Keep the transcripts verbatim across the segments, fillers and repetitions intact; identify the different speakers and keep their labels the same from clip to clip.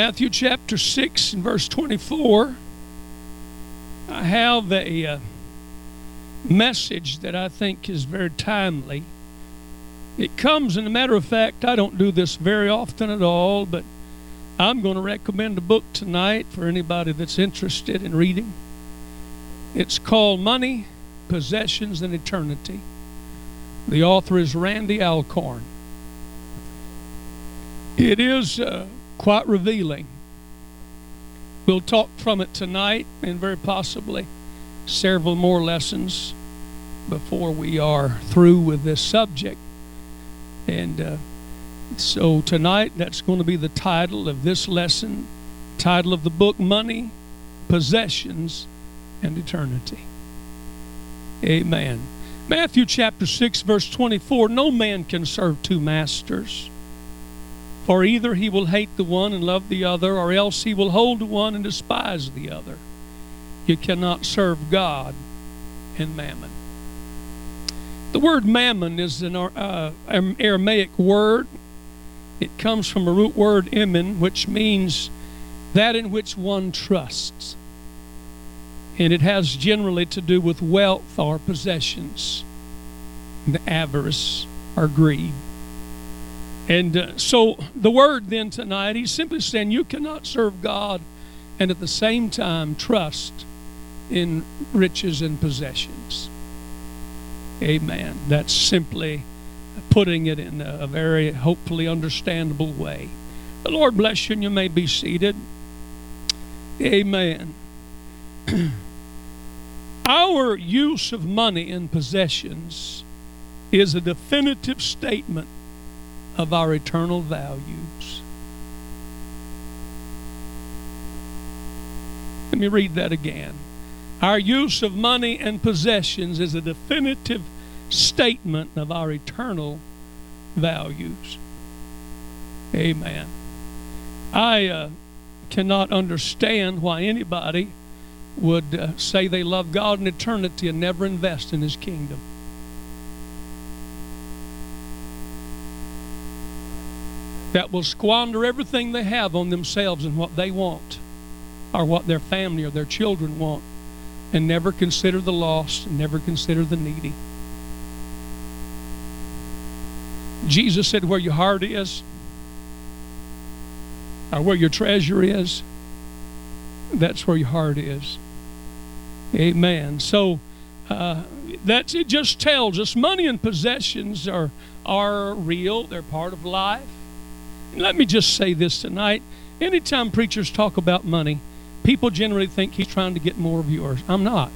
Speaker 1: Matthew chapter six and verse twenty-four, I have a uh, message that I think is very timely. It comes, in a matter of fact, I don't do this very often at all, but I'm going to recommend a book tonight for anybody that's interested in reading. It's called Money, Possessions, and Eternity. The author is Randy Alcorn. It is uh, quite revealing. We'll talk from it tonight and very possibly several more lessons before we are through with this subject. And uh, so tonight, that's going to be the title of this lesson, title of the book, Money, Possessions, and Eternity. Amen. Matthew chapter six, verse twenty-four, no man can serve two masters, for either he will hate the one and love the other, or else he will hold to one and despise the other. You cannot serve God and mammon. The word mammon is an uh, Aramaic word. It comes from a root word, emin, which means that in which one trusts. And it has generally to do with wealth or possessions, and avarice or greed. And uh, so the word then tonight, he's simply saying you cannot serve God and at the same time trust in riches and possessions. Amen. That's simply putting it in a very hopefully understandable way. The Lord bless you, and you may be seated. Amen. Our use of money and possessions is a definitive statement of our eternal values. Let me read that again. Our use of money and possessions is a definitive statement of our eternal values. Amen. I uh, cannot understand why anybody would uh, say they love God in eternity and never invest in His kingdom. That will squander everything they have on themselves and what they want, or what their family or their children want, and never consider the lost and never consider the needy. Jesus said, where your heart is, or where your treasure is, that's where your heart is. Amen. So uh, that's it. Just tells us money and possessions are are real. They're part of life. And let me just say this tonight. Anytime preachers talk about money, people generally think he's trying to get more of yours. I'm not.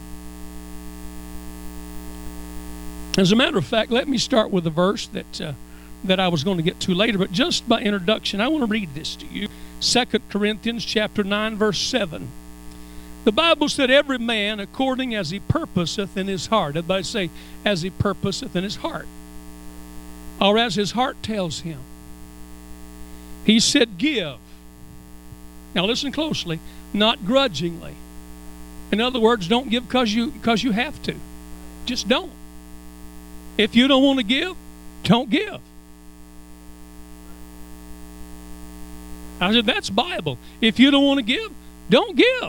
Speaker 1: As a matter of fact, let me start with a verse that uh, that I was going to get to later, but just by introduction, I want to read this to you. Second Corinthians chapter nine, verse seven. The Bible said, every man according as he purposeth in his heart. Everybody say, as he purposeth in his heart. Or as his heart tells him. He said, give. Now listen closely. Not grudgingly. In other words, don't give because you, because you have to. Just don't. If you don't want to give, don't give. I said, that's Bible. If you don't want to give, don't give.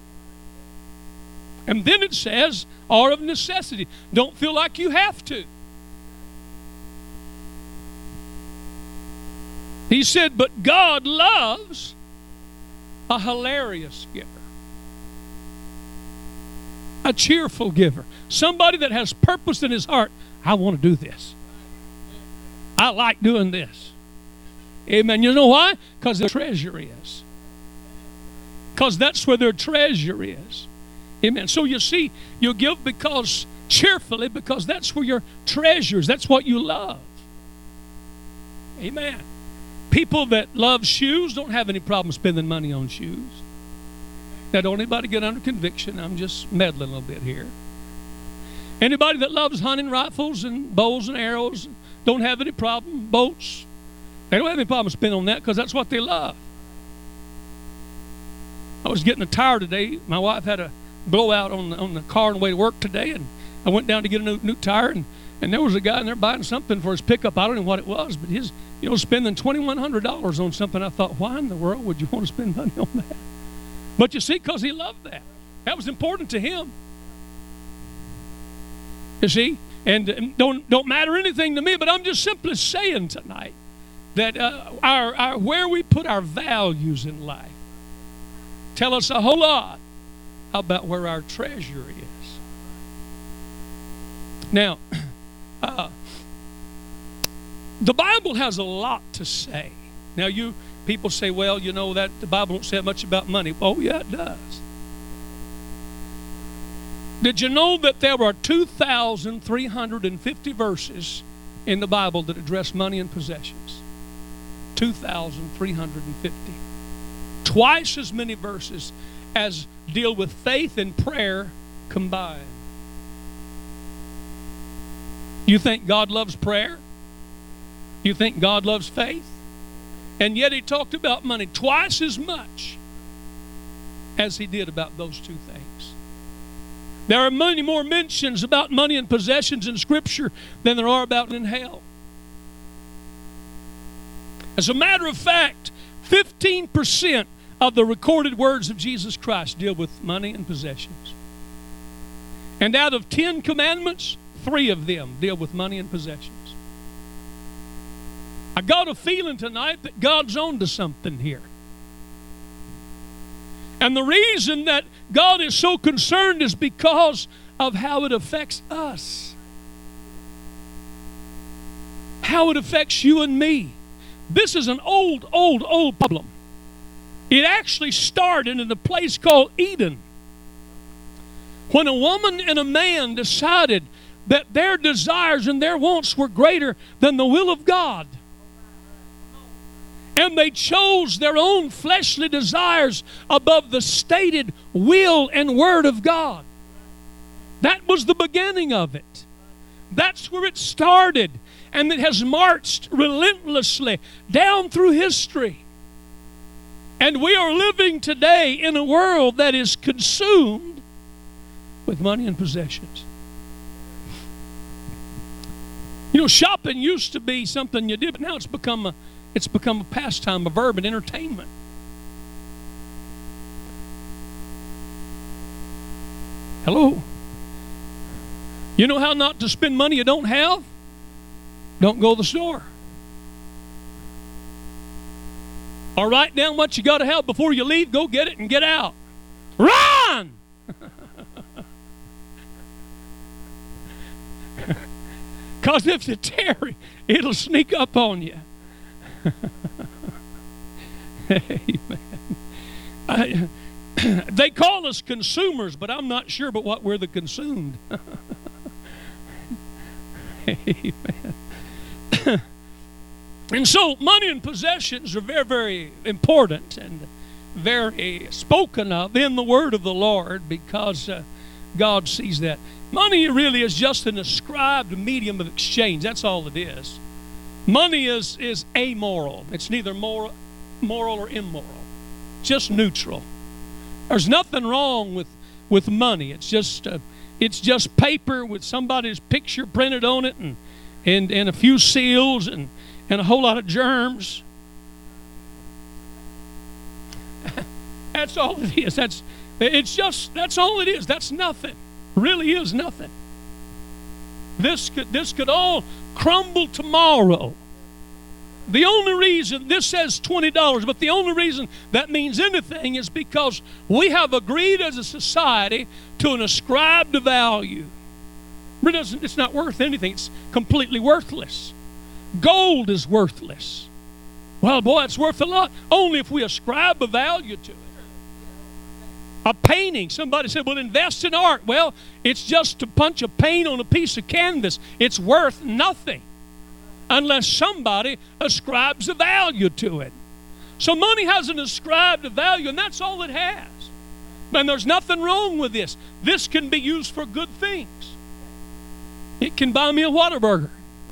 Speaker 1: And then it says, or of necessity. Don't feel like you have to. He said, but God loves a hilarious giver. A cheerful giver. Somebody that has purpose in his heart. I want to do this. I like doing this. Amen. You know why? Because their treasure is. Because that's where their treasure is. Amen. So you see, you give because cheerfully, because that's where your treasure is. That's what you love. Amen. People that love shoes don't have any problem spending money on shoes. Now, don't anybody get under conviction. I'm just meddling a little bit here. Anybody that loves hunting rifles and bows and arrows don't have any problem. Boats, they don't have any problem spending on that because that's what they love. I was getting a tire today. My wife had a blowout on the, on the car on the way to work today, and I went down to get a new, new tire, and And there was a guy in there buying something for his pickup. I don't know what it was, but his, you know, spending twenty-one hundred dollars on something. I thought, why in the world would you want to spend money on that? But you see, because he loved that. That was important to him. You see? And, and don't don't matter anything to me, but I'm just simply saying tonight that uh, our, our where we put our values in life tell us a whole lot about where our treasure is. Now, uh, the Bible has a lot to say. Now, you people say, well, you know, that the Bible don't say much about money. Oh, yeah, it does. Did you know that there are two thousand three hundred fifty verses in the Bible that address money and possessions? two thousand three hundred fifty. Twice as many verses as deal with faith and prayer combined. You think God loves prayer? You think God loves faith? And yet he talked about money twice as much as he did about those two things. There are many more mentions about money and possessions in Scripture than there are about in hell. As a matter of fact, fifteen percent of the recorded words of Jesus Christ deal with money and possessions. And out of ten commandments, three of them deal with money and possessions. I got a feeling tonight that God's on to something here. And the reason that God is so concerned is because of how it affects us. How it affects you and me. This is an old, old, old problem. It actually started in a place called Eden, when a woman and a man decided that their desires and their wants were greater than the will of God. And they chose their own fleshly desires above the stated will and word of God. That was the beginning of it. That's where it started. And it has marched relentlessly down through history. And we are living today in a world that is consumed with money and possessions. You know, shopping used to be something you did, but now it's become a It's become a pastime, a verb, an entertainment. Hello? You know how not to spend money you don't have? Don't go to the store. Or write down what you got to have before you leave. Go get it and get out. Run! Because if you tarry, it'll sneak up on you. Amen. I, they call us consumers, but I'm not sure but what we're the consumed. Amen. And so money and possessions are very, very important and very spoken of in the word of the Lord, because uh, God sees that. Money really is just an ascribed medium of exchange. That's all it is. Money is, is amoral. It's neither moral, moral or immoral. Just neutral. There's nothing wrong with, with money. It's just uh, it's just paper with somebody's picture printed on it, and and, and a few seals and, and a whole lot of germs. That's all it is. That's it's just that's all it is. That's nothing. Really is nothing. This could this could all crumble tomorrow. The only reason, this says twenty dollars, but the only reason that means anything is because we have agreed as a society to an ascribed value. It doesn't, it's not worth anything. It's completely worthless. Gold is worthless. Well, boy, it's worth a lot. Only if we ascribe a value to it. A painting, somebody said, well, invest in art. Well, it's just to punch a paint on a piece of canvas. It's worth nothing unless somebody ascribes a value to it. So money has an ascribed value, and that's all it has. And there's nothing wrong with this. This can be used for good things. It can buy me a Whataburger.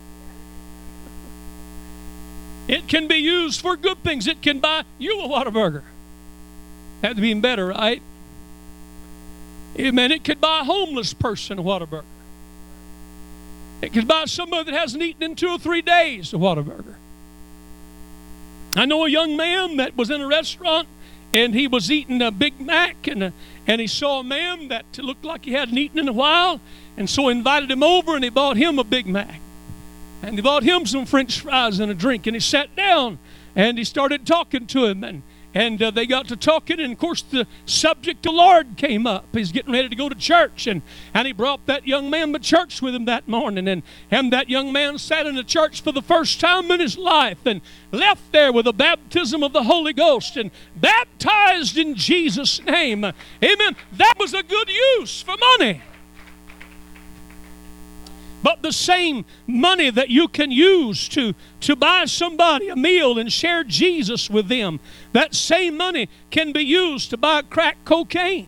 Speaker 1: It can be used for good things. It can buy you a Whataburger. That'd be even better, right? Amen. It could buy a homeless person a Whataburger. It can buy somebody that hasn't eaten in two or three days a Whataburger. I know a young man that was in a restaurant and he was eating a Big Mac, and a, and he saw a man that looked like he hadn't eaten in a while, and so he invited him over and he bought him a Big Mac. And he bought him some French fries and a drink, and he sat down and he started talking to him, and And uh, they got to talking, and of course the subject of the Lord came up. He's getting ready to go to church, and, and he brought that young man to church with him that morning, and, and that young man sat in the church for the first time in his life and left there with a baptism of the Holy Ghost and baptized in Jesus' name. Amen. That was a good use for money. But the same money that you can use to, to buy somebody a meal and share Jesus with them, that same money can be used to buy crack cocaine,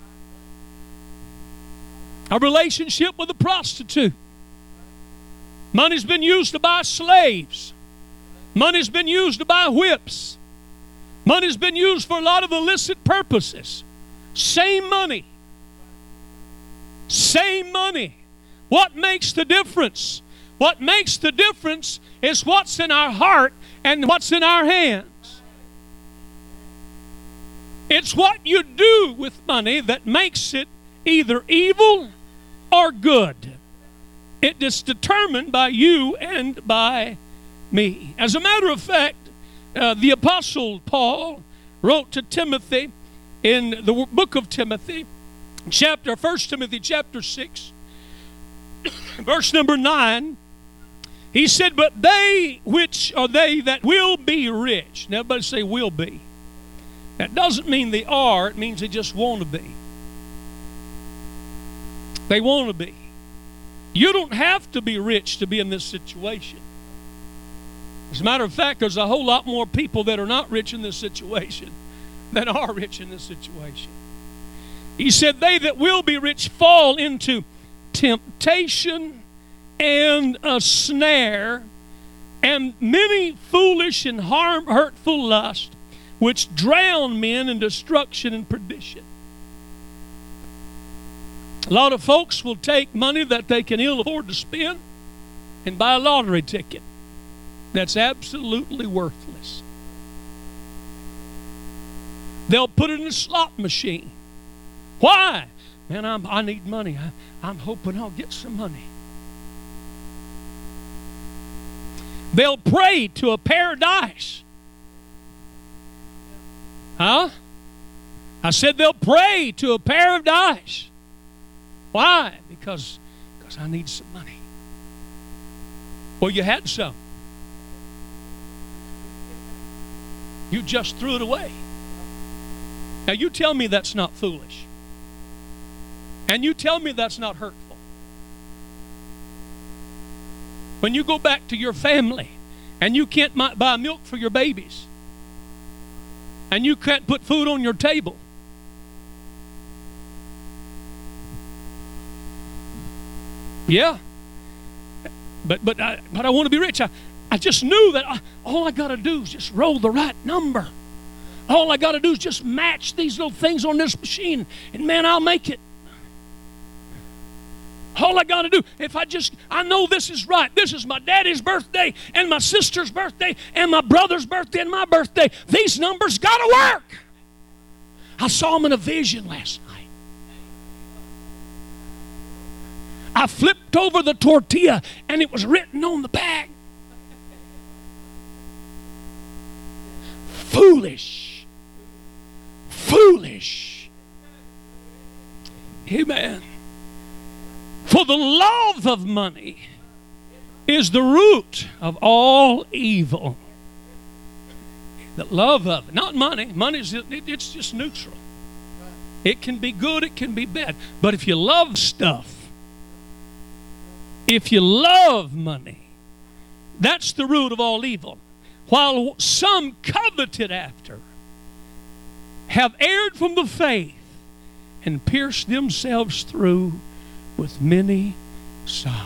Speaker 1: a relationship with a prostitute. Money's been used to buy slaves. Money's been used to buy whips. Money's been used for a lot of illicit purposes. Same money. Same money. What makes the difference? What makes the difference is what's in our heart and what's in our hands. It's what you do with money that makes it either evil or good. It is determined by you and by me. As a matter of fact, uh, the Apostle Paul wrote to Timothy in the book of Timothy, chapter First Timothy chapter six, verse number nine, he said, but they which are they that will be rich. Now everybody say will be. That doesn't mean they are. It means they just want to be. They want to be. You don't have to be rich to be in this situation. As a matter of fact, there's a whole lot more people that are not rich in this situation than are rich in this situation. He said, they that will be rich fall into temptation and a snare, and many foolish and harm, hurtful lusts, which drown men in destruction and perdition. A lot of folks will take money that they can ill afford to spend and buy a lottery ticket that's absolutely worthless. They'll put it in a slot machine. Why? Man, I'm, I need money. I, I'm hoping I'll get some money. They'll pray to a paradise. Huh? I said they'll pray to a paradise. Why? Because, because I need some money. Well, you had some. You just threw it away. Now you tell me that's not foolish. And you tell me that's not hurtful. When you go back to your family and you can't buy milk for your babies and you can't put food on your table, yeah, but but I, but I want to be rich. I, I just knew that I, all I got to do is just roll the right number. All I got to do is just match these little things on this machine, and man, I'll make it. All I got to do, if I just, I know this is right. This is my daddy's birthday and my sister's birthday and my brother's birthday and my birthday. These numbers got to work. I saw them in a vision last night. I flipped over the tortilla and it was written on the bag. Foolish. Foolish. Amen. For the love of money is the root of all evil. The love of it. Not money. Money's it's just neutral. It can be good, it can be bad. But if you love stuff, if you love money, that's the root of all evil. While some coveted after have erred from the faith and pierced themselves through with many sorrows.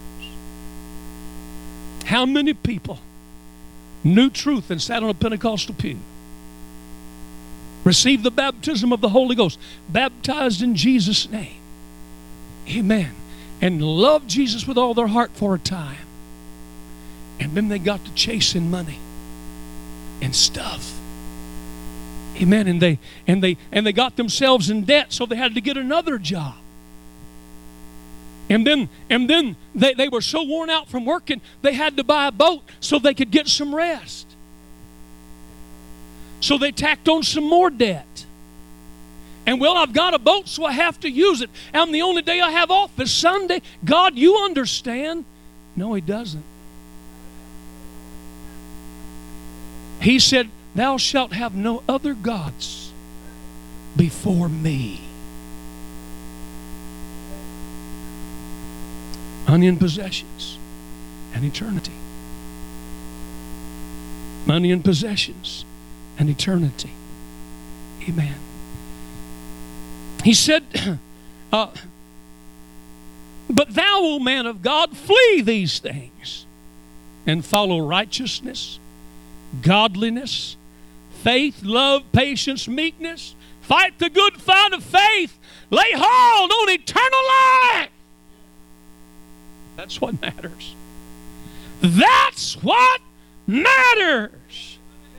Speaker 1: How many people knew truth and sat on a Pentecostal pew, received the baptism of the Holy Ghost, baptized in Jesus' name, amen, and loved Jesus with all their heart for a time. And then they got to chasing money and stuff. Amen. And they and they and they got themselves in debt, so they had to get another job. And then and then they, they were so worn out from working, they had to buy a boat so they could get some rest. So they tacked on some more debt. And well, I've got a boat, so I have to use it. And the only day I have off is Sunday. God, you understand. No, He doesn't. He said, thou shalt have no other gods before me. Money and possessions and eternity. Money and possessions and eternity. Amen. He said, uh, but thou, O man of God, flee these things and follow righteousness, godliness, faith, love, patience, meekness. Fight the good fight of faith. Lay hold on eternal life. That's what matters. That's what matters.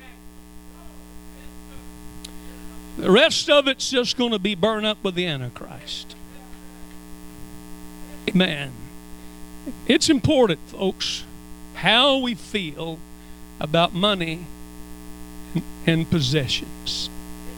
Speaker 1: The rest of it's just going to be burned up with the Antichrist. Amen. It's important, folks, how we feel about money and possessions.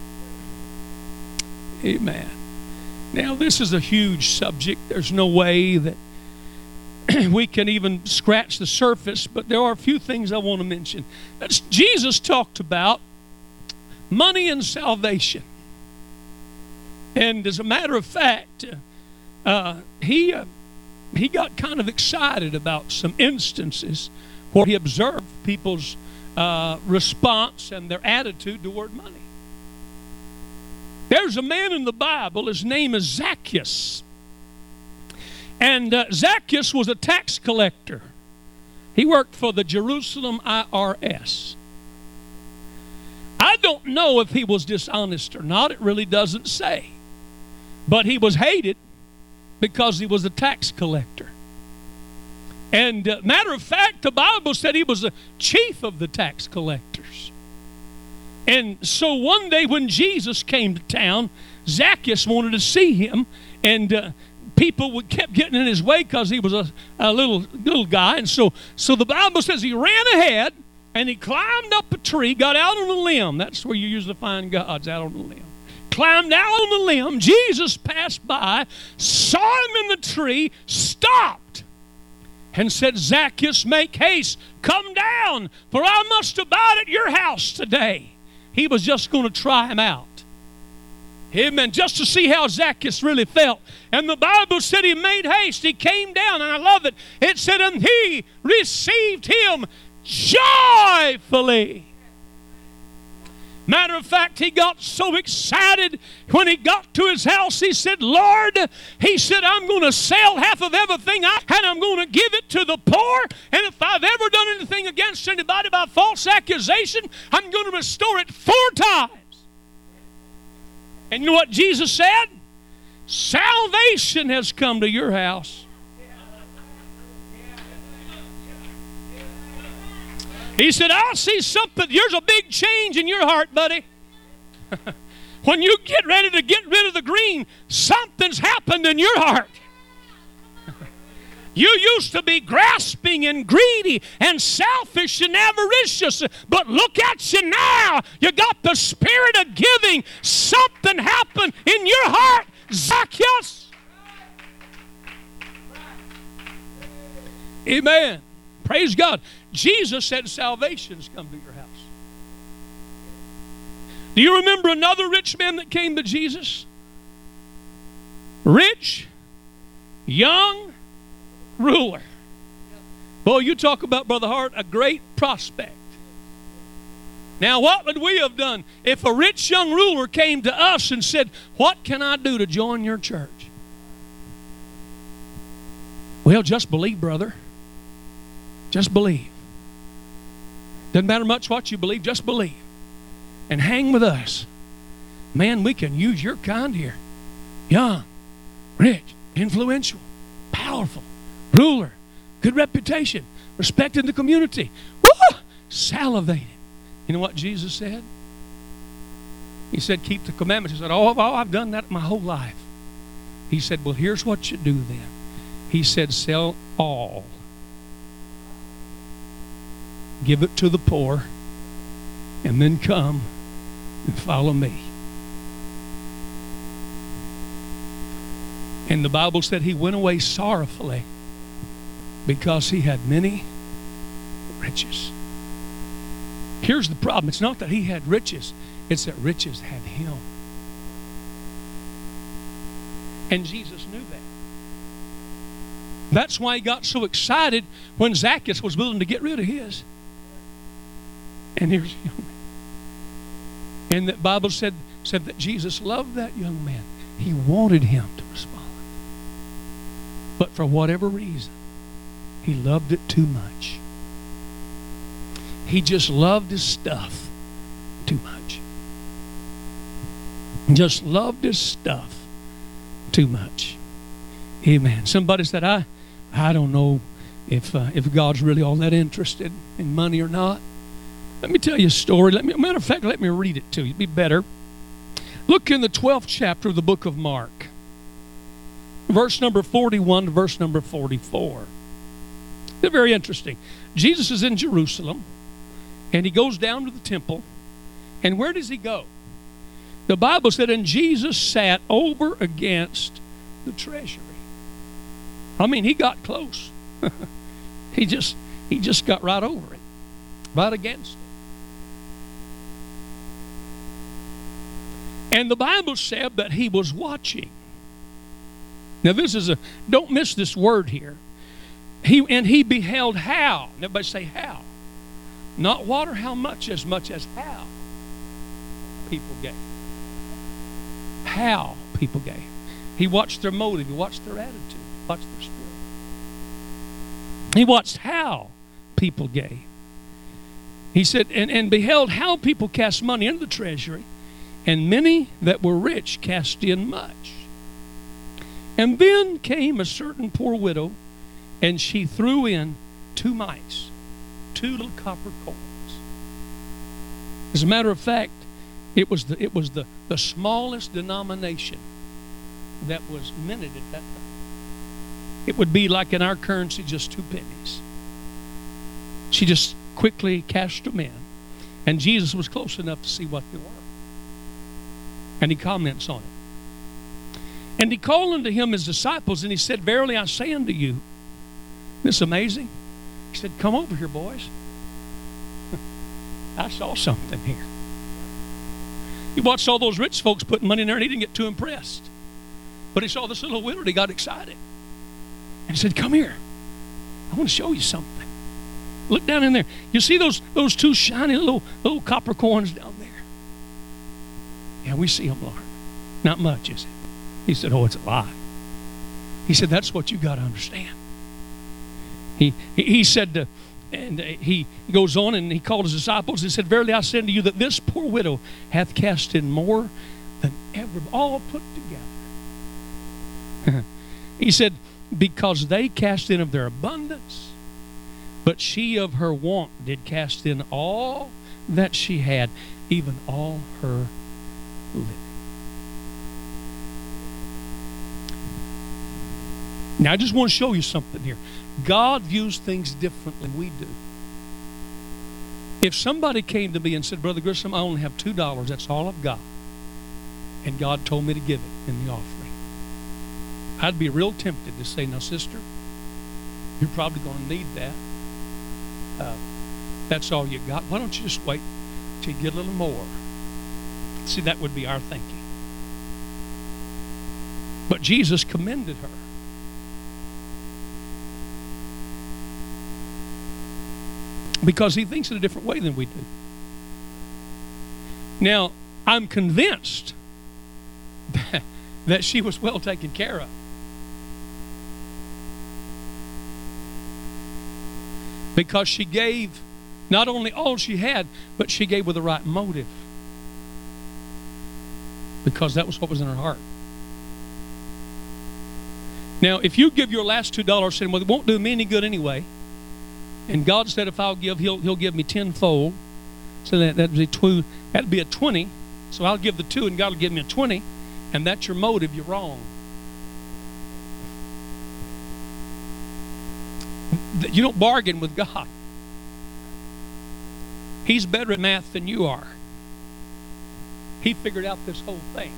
Speaker 1: Amen. Now, this is a huge subject. There's no way that we can even scratch the surface, but there are a few things I want to mention. That's, Jesus talked about money and salvation. And as a matter of fact, uh, he, uh, he got kind of excited about some instances where he observed people's uh, response and their attitude toward money. There's a man in the Bible, his name is Zacchaeus. And uh, Zacchaeus was a tax collector. He worked for the Jerusalem I R S. I don't know if he was dishonest or not. It really doesn't say. But he was hated because he was a tax collector. And uh, matter of fact, the Bible said he was the chief of the tax collectors. And so one day when Jesus came to town, Zacchaeus wanted to see him, and uh, people would kept getting in his way because he was a, a little little guy. And so, so the Bible says he ran ahead, and he climbed up a tree, got out on a limb. That's where you usually find God's, out on a limb. Climbed out on the limb. Jesus passed by, saw him in the tree, stopped, and said, Zacchaeus, make haste, come down, for I must abide at your house today. He was just going to try him out. Amen. Just to see how Zacchaeus really felt. And the Bible said he made haste. He came down, and I love it. It said, and he received him joyfully. Matter of fact, he got so excited when he got to his house. He said, Lord, he said, I'm going to sell half of everything I and I'm going to give it to the poor. And if I've ever done anything against anybody by false accusation, I'm going to restore it four times. And you know what Jesus said? Salvation has come to your house. He said, I see something. There's a big change in your heart, buddy. When you get ready to get rid of the green, something's happened in your heart. You used to be grasping and greedy and selfish and avaricious, but look at you now. You got the spirit of giving. Something happened in your heart, Zacchaeus. Amen. Praise God. Jesus said salvation's come to your house. Do you remember another rich man that came to Jesus? Rich, young, ruler. Boy, you talk about, Brother Hart, a great prospect. Now, what would we have done if a rich young ruler came to us and said, what can I do to join your church? Well, just believe, brother. Just believe. Doesn't matter much what you believe, just believe. And hang with us. Man, we can use your kind here. Young, rich, influential, powerful. powerful, ruler, good reputation, respect in the community. Woo! Salivating. You know what Jesus said? He said, keep the commandments. He said, oh, oh, I've done that my whole life. He said, well, here's what you do then. He said, sell all. Give it to the poor, and then come and follow me. And the Bible said he went away sorrowfully because he had many riches. Here's the problem. It's not that he had riches. It's that riches had him. And Jesus knew that. That's why he got so excited when Zacchaeus was willing to get rid of his. And here's a young man. And the Bible said, said that Jesus loved that young man. He wanted him to respond. But for whatever reason, he loved it too much. He just loved his stuff too much. Just loved his stuff too much. Amen. Somebody said, I, I don't know if uh, if God's really all that interested in money or not. Let me tell you a story. Let me, matter of fact, let me read it to you. It'd be better. Look in the twelfth chapter of the book of Mark. Verse number forty-one to verse number forty-four. They're very interesting. Jesus is in Jerusalem, and he goes down to the temple. And where does he go? The Bible said, and Jesus sat over against the treasury. I mean, he got close. he just he just got right over it, right against it. And the Bible said that he was watching. Now this is a, don't miss this word here. He and he beheld how. Everybody say how. Not what or how much, as much as how people gave. How people gave. He watched their motive. He watched their attitude. He watched their spirit. He watched how people gave. He said, and, and beheld how people cast money into the treasury, and many that were rich cast in much. And then came a certain poor widow, and she threw in two mites, two little copper coins. As a matter of fact, it was the it was the, the smallest denomination that was minted at that time. It would be like in our currency, just two pennies. She just quickly cashed them in, and Jesus was close enough to see what they were. And he comments on it. And he called unto him his disciples, and he said, verily I say unto you, isn't this amazing? He said, come over here, boys. I saw something here. He watched all those rich folks putting money in there, and he didn't get too impressed. But he saw this little widow, and he got excited. And he said, come here. I want to show you something. Look down in there. You see those, those two shiny little, little copper coins down there? Yeah, we see them, Lord. Not much, is it? He said, oh, it's a lie. He said, that's what you got to understand. He, he, he said, uh, and uh, he goes on and he called his disciples and said, verily I say unto you that this poor widow hath cast in more than ever, all put together. He said, because they cast in of their abundance, but she of her want did cast in all that she had, even all her living. Now, I just want to show you something here. God views things differently than we do. If somebody came to me and said, Brother Grissom, I only have two dollars, that's all I've got, and God told me to give it in the offering, I'd be real tempted to say, now, sister, you're probably going to need that. Uh, that's all you got. Why don't you just wait till you get a little more? See, that would be our thinking. But Jesus commended her. Because he thinks in a different way than we do. Now, I'm convinced that, that she was well taken care of. Because she gave not only all she had, but she gave with the right motive. Because that was what was in her heart. Now, if you give your last two dollars, saying, well, it won't do me any good anyway, and God said if I'll give, he'll, he'll give me tenfold, so that, that'd, be tw- that'd be a twenty, so I'll give the two and God will give me a twenty, and that's your motive, you're wrong. You don't bargain with God. He's better at math than you are. He figured out this whole thing.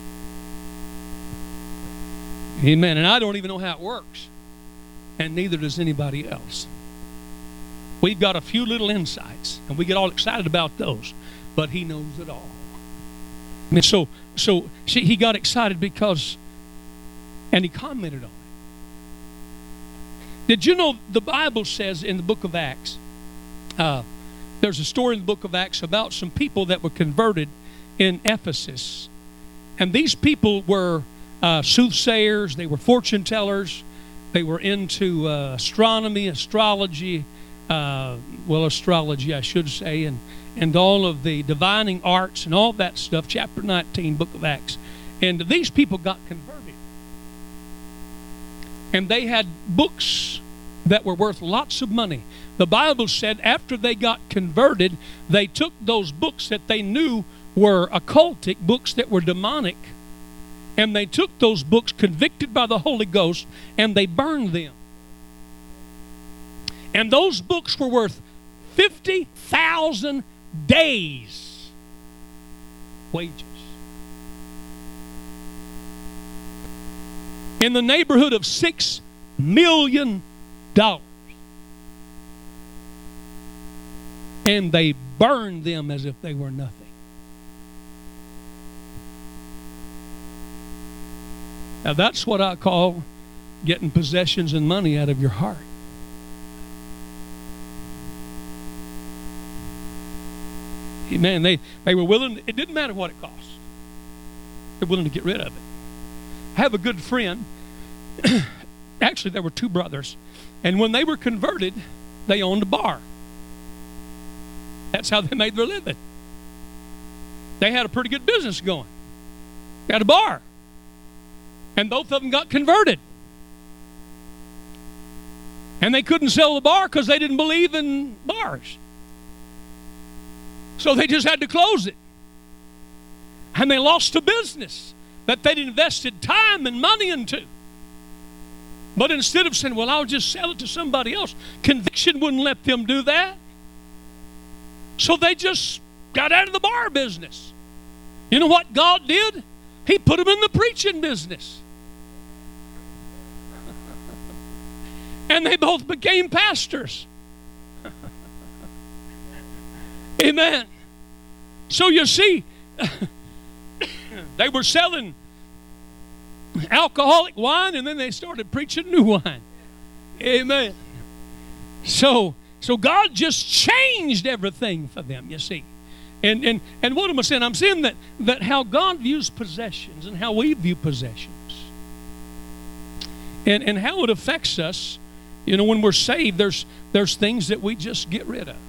Speaker 1: Amen. And I don't even know how it works. And neither does anybody else. We've got a few little insights, and we get all excited about those. But He knows it all. And so, so she, he got excited because, and he commented on it. Did you know the Bible says in the book of Acts, uh, there's a story in the book of Acts about some people that were converted in Ephesus. And these people were uh, soothsayers, they were fortune tellers, they were into uh, astronomy, astrology, uh, well, astrology, I should say, and, and all of the divining arts and all that stuff, chapter nineteen, book of Acts. And these people got converted. And they had books that were worth lots of money. The Bible said after they got converted, they took those books that they knew were occultic, books that were demonic, and they took those books convicted by the Holy Ghost, and they burned them. And those books were worth fifty thousand days' wages. In the neighborhood of six million dollars. And they burned them as if they were nothing. Now that's what I call getting possessions and money out of your heart. Amen. They, they were willing, it didn't matter what it cost. They're willing to get rid of it. I have a good friend. Actually, there were two brothers. And when they were converted, they owned a bar. That's how they made their living. They had a pretty good business going. They had a bar. And both of them got converted. And they couldn't sell the bar because they didn't believe in bars. So they just had to close it. And they lost a business that they'd invested time and money into. But instead of saying, well, I'll just sell it to somebody else, conviction wouldn't let them do that. So they just got out of the bar business. You know what God did? He put them in the preaching business. And they both became pastors. Amen. So you see, they were selling alcoholic wine, and then they started preaching new wine. Amen. So, so God just changed everything for them, you see. And and and what am I saying? I'm saying that, that how God views possessions and how we view possessions. And and how it affects us, you know, when we're saved, there's there's things that we just get rid of.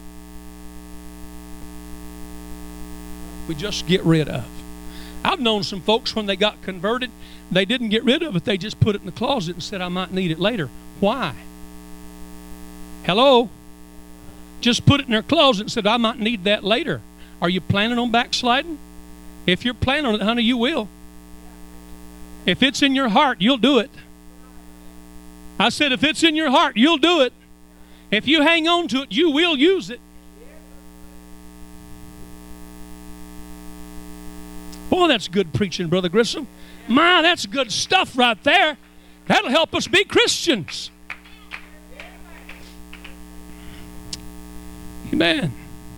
Speaker 1: We just get rid of. I've known some folks when they got converted, they didn't get rid of it. They just put it in the closet and said, I might need it later. Why? Hello? Just put it in their closet and said, I might need that later. Are you planning on backsliding? If you're planning on it, honey, you will. If it's in your heart, you'll do it. I said, if it's in your heart, you'll do it. If you hang on to it, you will use it. Boy, that's good preaching, Brother Grissom. My, that's good stuff right there. That'll help us be Christians. Amen.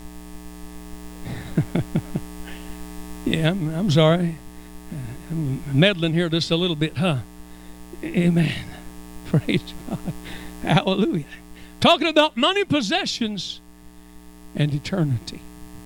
Speaker 1: Yeah, I'm, I'm sorry. I'm meddling here just a little bit, huh? Amen. Praise God. Hallelujah. Talking about money, possessions, and eternity.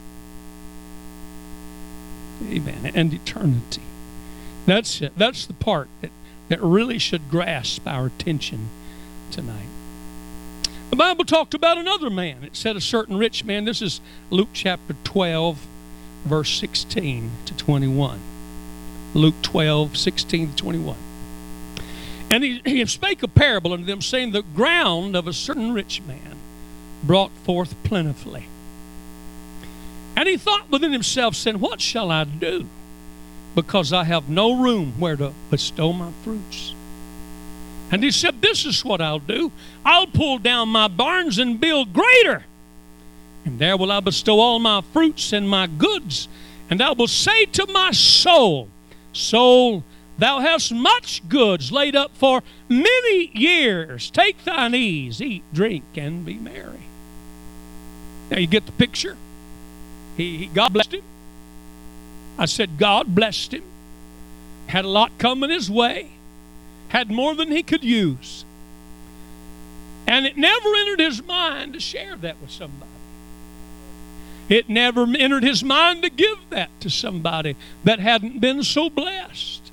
Speaker 1: Amen. And eternity. That's it. That's the part that, that really should grasp our attention tonight. The Bible talked about another man. It said a certain rich man. This is Luke chapter twelve, verse sixteen to twenty-one. Luke twelve, sixteen to twenty-one. And he, he spake a parable unto them, saying, the ground of a certain rich man brought forth plentifully. And he thought within himself, saying, what shall I do? Because I have no room where to bestow my fruits. And he said, this is what I'll do. I'll pull down my barns and build greater. And there will I bestow all my fruits and my goods. And I will say to my soul, soul, thou hast much goods laid up for many years. Take thine ease, eat, drink, and be merry. Now you get the picture. He, he God blessed him. I said God blessed him. Had a lot coming his way. Had more than he could use. And it never entered his mind to share that with somebody. It never entered his mind to give that to somebody that hadn't been so blessed.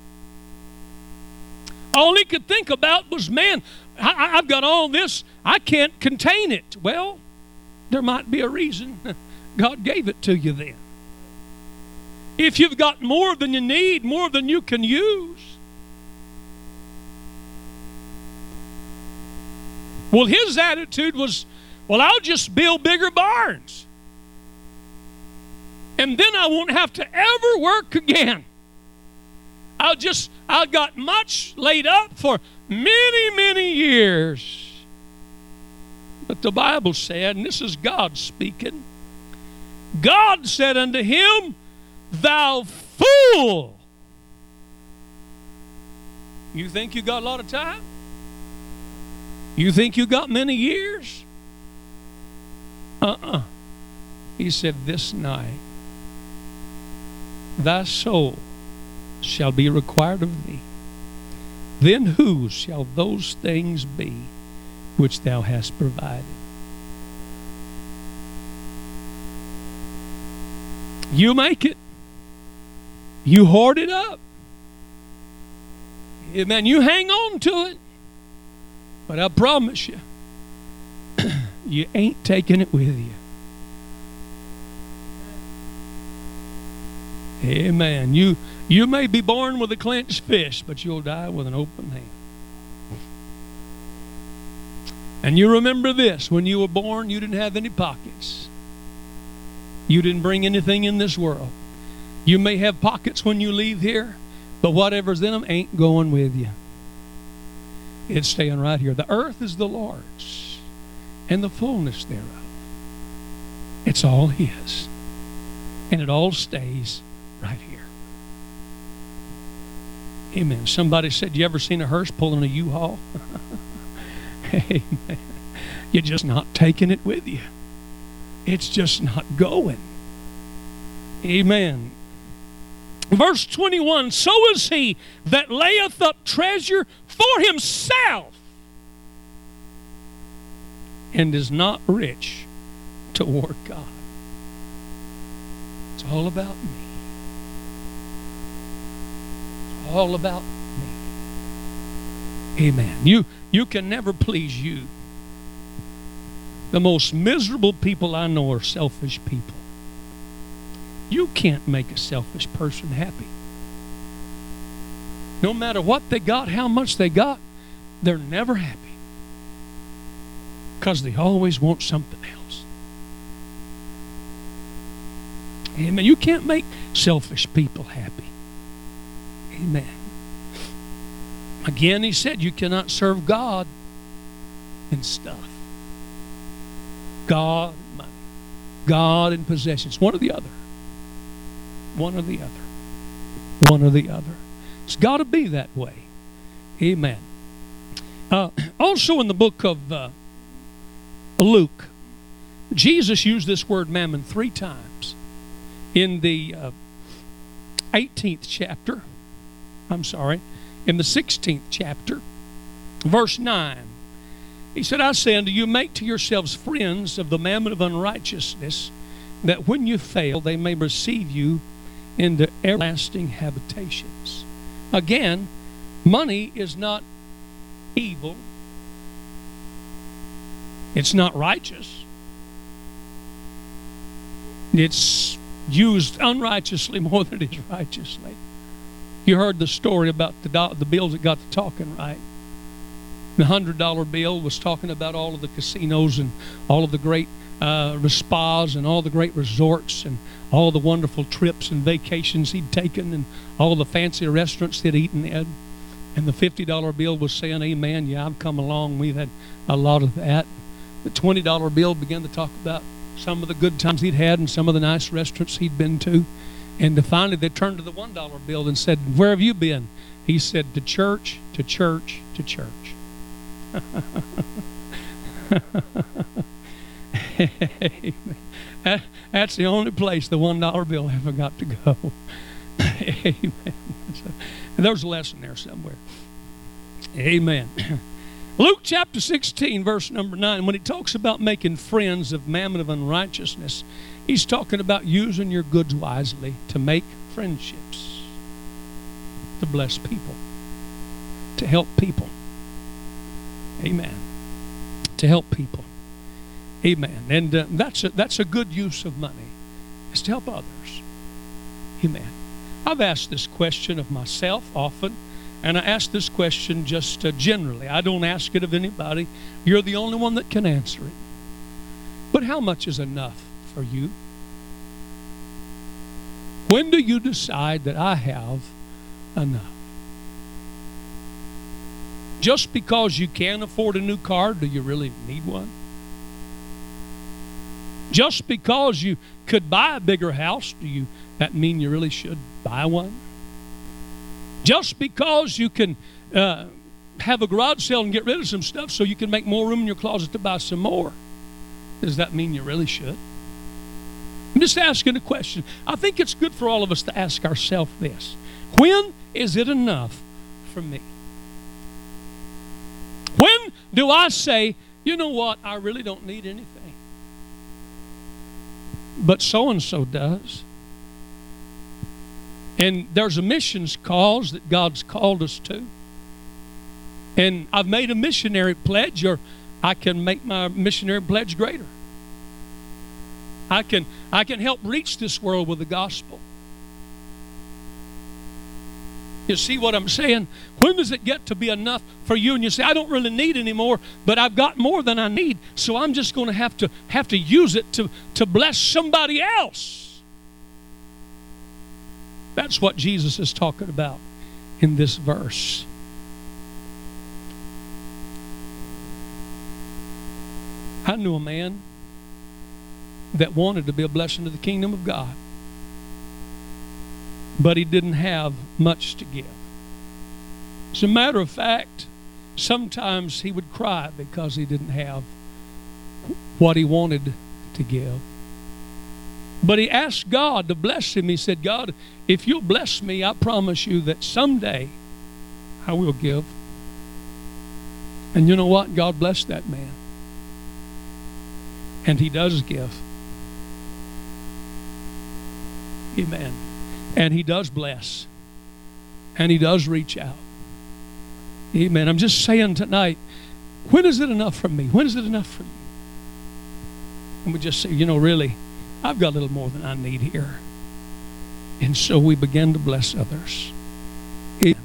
Speaker 1: All he could think about was, man, I, I've got all this. I can't contain it. Well, there might be a reason God gave it to you then. If you've got more than you need, more than you can use. Well, his attitude was, well, I'll just build bigger barns. And then I won't have to ever work again. I'll just, I've got much laid up for many, many years. But the Bible said, and this is God speaking, God said unto him, thou fool. You think you got a lot of time? You think you got many years? Uh-uh. He said, this night thy soul shall be required of thee. Then whose shall those things be which thou hast provided? You make it. You hoard it up. Amen. You hang on to it. But I promise you, you ain't taking it with you. Amen. You, you may be born with a clenched fist, but you'll die with an open hand. And you remember this, when you were born, you didn't have any pockets. You didn't bring anything in this world. You may have pockets when you leave here, but whatever's in them ain't going with you. It's staying right here. The earth is the Lord's, and the fullness thereof. It's all His. And it all stays right here. Amen. Somebody said, you ever seen a hearse pulling a U-Haul? Amen. You're just not taking it with you. It's just not going. Amen. Verse twenty-one, so is he that layeth up treasure for himself and is not rich toward God. It's all about me. It's all about me. Amen. You, you can never please you. The most miserable people I know are selfish people. You can't make a selfish person happy. No matter what they got, how much they got, they're never happy. Because they always want something else. Amen. You can't make selfish people happy. Amen. Again, he said you cannot serve God and stuff. God and money. God and possessions. One or the other. One or the other. One or the other. It's got to be that way. Amen. Uh, also in the book of uh, Luke, Jesus used this word mammon three times. In the uh, eighteenth chapter, I'm sorry, in the sixteenth chapter, verse nine, he said, I say unto you, make to yourselves friends of the mammon of unrighteousness, that when you fail, they may receive you into everlasting habitations. Again, money is not evil. It's not righteous. It's used unrighteously more than it is righteously. You heard the story about the do- the bills that got to talking, right? The hundred dollar bill was talking about all of the casinos and all of the great uh, spas and all the great resorts and all the wonderful trips and vacations he'd taken and all the fancy restaurants he'd eaten in. And the fifty dollar bill was saying, amen, yeah, I've come along. We've had a lot of that. The twenty dollar bill began to talk about some of the good times he'd had and some of the nice restaurants he'd been to. And finally they turned to the one dollar bill and said, where have you been? He said, to church, to church, to church. that, that's the only place the one dollar bill ever got to go. Amen. So, there's a lesson there somewhere. Amen. Luke chapter sixteen, verse number nine, when he talks about making friends of mammon of unrighteousness, he's talking about using your goods wisely to make friendships, to bless people, to help people. Amen. To help people. Amen. And uh, that's, a, that's a good use of money, is to help others. Amen. I've asked this question of myself often, and I ask this question just uh, generally. I don't ask it of anybody. You're the only one that can answer it. But how much is enough for you? When do you decide that I have enough? Just because you can afford a new car, do you really need one? Just because you could buy a bigger house, do you that mean you really should buy one? Just because you can uh, have a garage sale and get rid of some stuff so you can make more room in your closet to buy some more, does that mean you really should? I'm just asking a question. I think it's good for all of us to ask ourselves this. When is it enough for me? When do I say, you know what, I really don't need anything, but so-and-so does? And there's a missions cause that God's called us to. And I've made a missionary pledge, or I can make my missionary pledge greater. I can, I can help reach this world with the gospel. You see what I'm saying? When does it get to be enough for you? And you say, I don't really need anymore, but I've got more than I need, so I'm just going to have to have to use it to, to bless somebody else. That's what Jesus is talking about in this verse. I knew a man that wanted to be a blessing to the kingdom of God, but he didn't have much to give. As a matter of fact, sometimes he would cry because he didn't have what he wanted to give. But he asked God to bless him. He said, God, if you'll bless me, I promise you that someday I will give. And you know what? God blessed that man. And he does give. Amen. And he does bless. And he does reach out. Amen. I'm just saying tonight, when is it enough for me? When is it enough for you? And we just say, you know, really, I've got a little more than I need here. And so we begin to bless others. Amen.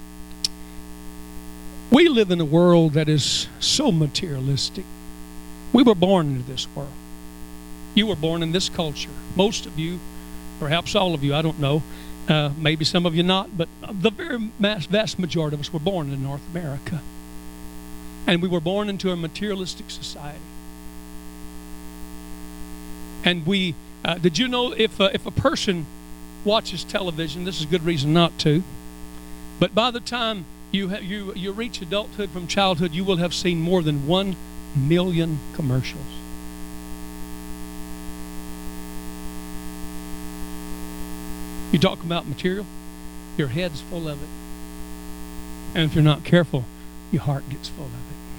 Speaker 1: We live in a world that is so materialistic. We were born into this world. You were born in this culture. Most of you, perhaps all of you, I don't know, uh, maybe some of you not, but the very mass, vast majority of us were born in North America. And we were born into a materialistic society. And we, uh, did you know if, uh, if a person watches television, this is a good reason not to, but by the time you, ha- you, you reach adulthood from childhood, you will have seen more than one million commercials. You talk about material, your head's full of it. And if you're not careful, your heart gets full of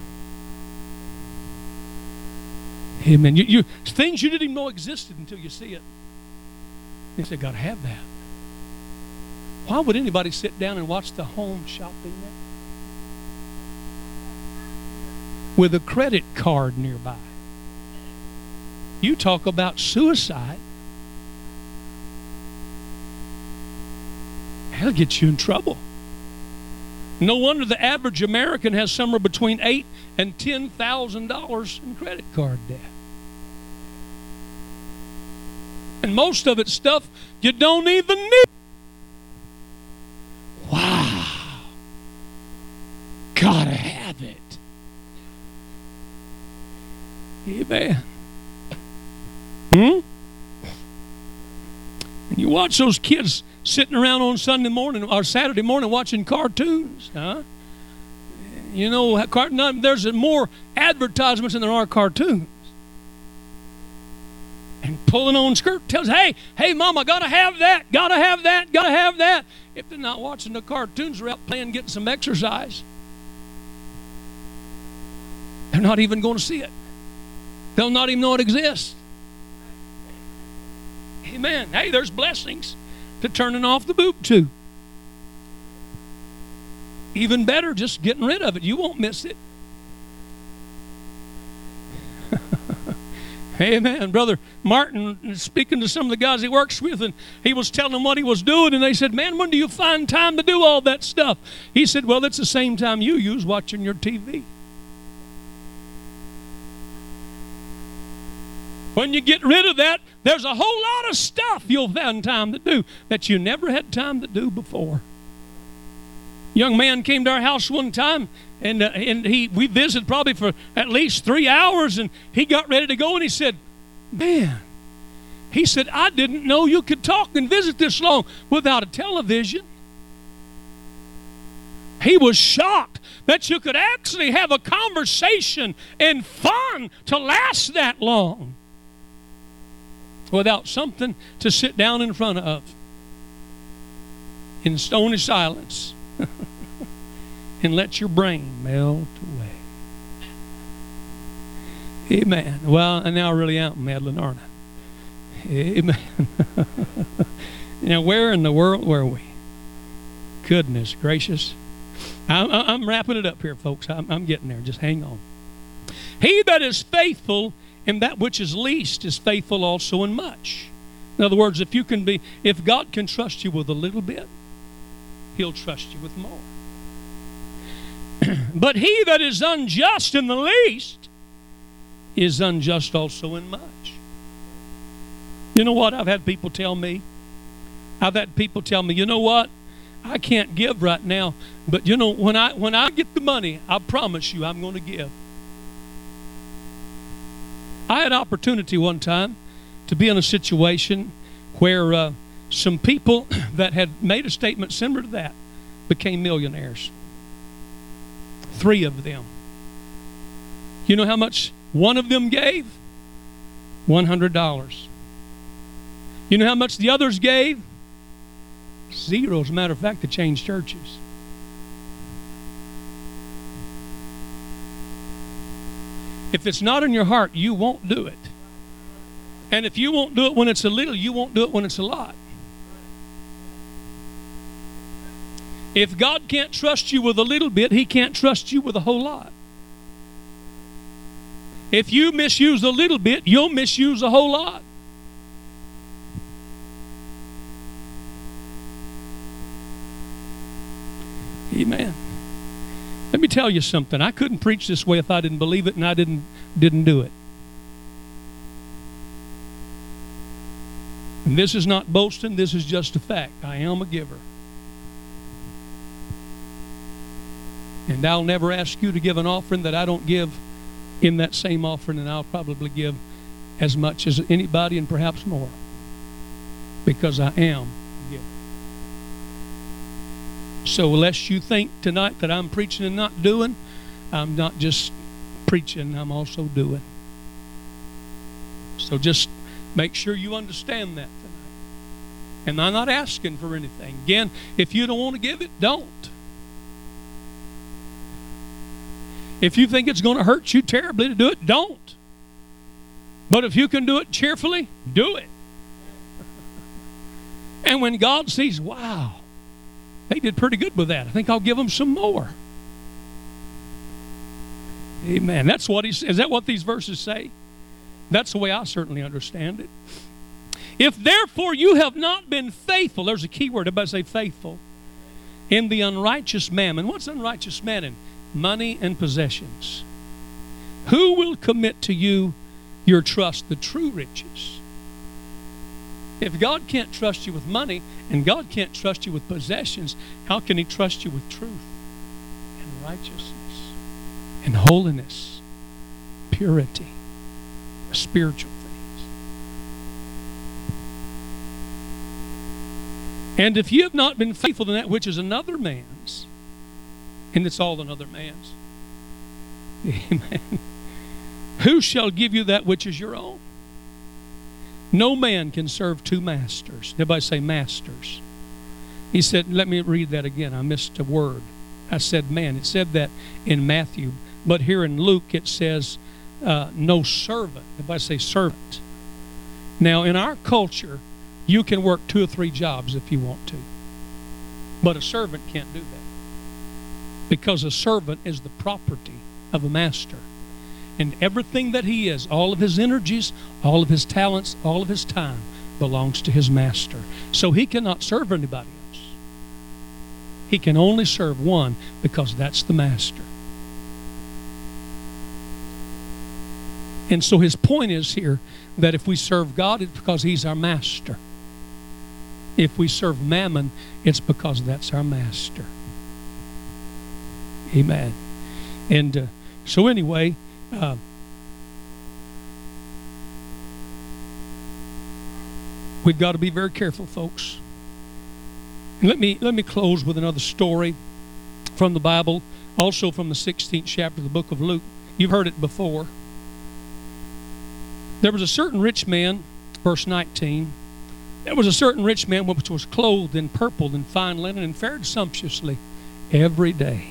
Speaker 1: it. Amen. You, you, things you didn't even know existed until you see it. You say, God, have that. Why would anybody sit down and watch the Home Shopping Network with a credit card nearby? You talk about suicide. That'll get you in trouble. No wonder the average American has somewhere between eight and ten thousand dollars in credit card debt. And most of it's stuff you don't even need. Wow. Gotta have it. Amen. Hmm? And you watch those kids sitting around on Sunday morning or Saturday morning watching cartoons, huh? You know, there's more advertisements than there are cartoons. And pulling on skirt tells, hey, hey, Mama, gotta have that, gotta have that, gotta have that. If they're not watching the cartoons, they're out playing, getting some exercise. They're not even going to see it. They'll not even know it exists. Amen. Hey, there's blessings to turning off the boob tube. Even better, just getting rid of it. You won't miss it. Amen. Brother Martin speaking to some of the guys he works with, and he was telling them what he was doing, and they said, man, when do you find time to do all that stuff? He said, well, it's the same time you use watching your T V. When you get rid of that, there's a whole lot of stuff you'll find time to do that you never had time to do before. Young man came to our house one time, and uh, and he we visited probably for at least three hours, and he got ready to go, and he said, man, he said, I didn't know you could talk and visit this long without a television. He was shocked that you could actually have a conversation and fun to last that long without something to sit down in front of in stony silence and let your brain melt away. Amen. Well, and now I really am meddling, aren't I? Amen. Now, where in the world were we? Goodness gracious. I'm, I'm wrapping it up here, folks. I'm, I'm getting there. Just hang on. He that is faithful in that which is least is faithful also in much. In other words, if you can be, if God can trust you with a little bit, He'll trust you with more. But he that is unjust in the least is unjust also in much. You know what? I've had people tell me, I've had people tell me, you know what? I can't give right now, but you know, when I when I get the money, I promise you I'm going to give. I had opportunity one time to be in a situation where uh, some people that had made a statement similar to that became millionaires. Three of them. You know how much one of them gave? one hundred dollars. You know how much the others gave? Zero, as a matter of fact, to change churches. If it's not in your heart, you won't do it. And if you won't do it when it's a little, you won't do it when it's a lot. If God can't trust you with a little bit, He can't trust you with a whole lot. If you misuse a little bit, you'll misuse a whole lot. Amen. Let me tell you something. I couldn't preach this way if I didn't believe it and I didn't didn't do it. And this is not boasting, this is just a fact. I am a giver. And I'll never ask you to give an offering that I don't give in that same offering, and I'll probably give as much as anybody and perhaps more, because I am a giver. So lest you think tonight that I'm preaching and not doing, I'm not just preaching, I'm also doing. So just make sure you understand that tonight. And I'm not asking for anything. Again, if you don't want to give it, don't. If you think it's going to hurt you terribly to do it, don't. But if you can do it cheerfully, do it. And when God sees, wow, they did pretty good with that, I think I'll give them some more. Amen. That's what he says. Is that what these verses say? That's the way I certainly understand it. If therefore you have not been faithful, there's a key word, everybody say faithful. in the unrighteous mammon. What's unrighteous mammon? Money and possessions. Who will commit to you your trust, the true riches? If God can't trust you with money and God can't trust you with possessions, how can He trust you with truth and righteousness and holiness, purity, spiritual things? And if you have not been faithful in that which is another man's, and it's all another man's, amen, who shall give you that which is your own? No man can serve two masters. Everybody say masters. He said, let me read that again. I missed a word. I said man. It said that in Matthew. But here in Luke it says uh, no servant. Everybody say servant. Now in our culture, you can work two or three jobs if you want to. But a servant can't do that. Because a servant is the property of a master. And everything that he is, all of his energies, all of his talents, all of his time belongs to his master. So he cannot serve anybody else. He can only serve one because that's the master. And so his point is here that if we serve God, it's because he's our master. If we serve mammon, it's because that's our master. Amen. And uh, so anyway, Uh, we've got to be very careful, folks. And let me let me close with another story from the Bible, also from the sixteenth chapter of the book of Luke. You've heard it before. There was a certain rich man, verse nineteen. There was a certain rich man which was clothed in purple and fine linen and fared sumptuously every day.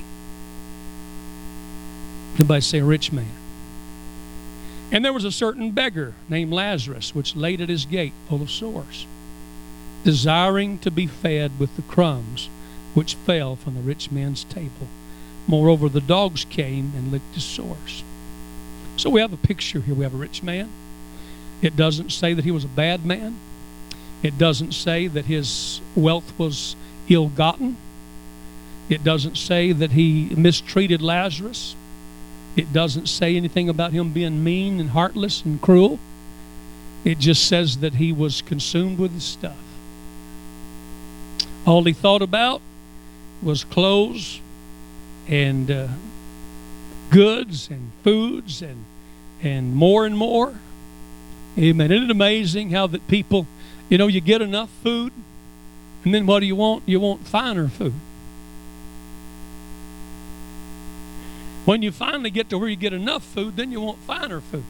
Speaker 1: Everybody say rich man. And there was a certain beggar named Lazarus, which laid at his gate full of sores, desiring to be fed with the crumbs which fell from the rich man's table. Moreover, the dogs came and licked his sores. So we have a picture here. We have a rich man. It doesn't say that he was a bad man. It doesn't say that his wealth was ill-gotten. It doesn't say that he mistreated Lazarus. It doesn't say anything about him being mean and heartless and cruel. It just says that he was consumed with his stuff. All he thought about was clothes and uh, goods and foods and and more and more. Amen. Isn't it amazing how that people, you know, you get enough food, and then what do you want? You want finer food. When you finally get to where you get enough food, then you want finer food.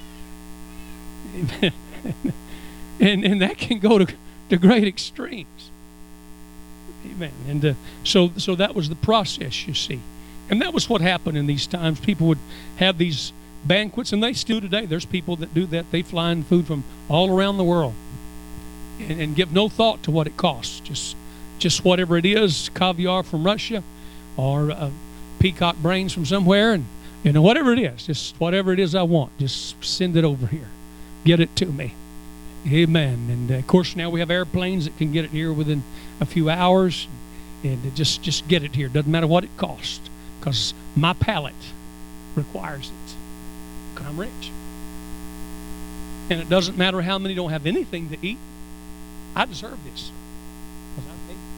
Speaker 1: Amen. and and that can go to, to great extremes. Amen. And uh, so so that was the process, you see. And that was what happened in these times. People would have these banquets, and they still today. There's people that do that. They fly in food from all around the world and, and give no thought to what it costs. Just just whatever it is, caviar from Russia or uh, peacock brains from somewhere, and you know, whatever it is, just whatever it is I want, just send it over here. Get it to me. Amen. And uh, of course now we have airplanes that can get it here within a few hours, and uh, just just get it here. Doesn't matter what it costs, because my palate requires it, because I'm rich. And it doesn't matter how many don't have anything to eat. I deserve this, because I paid.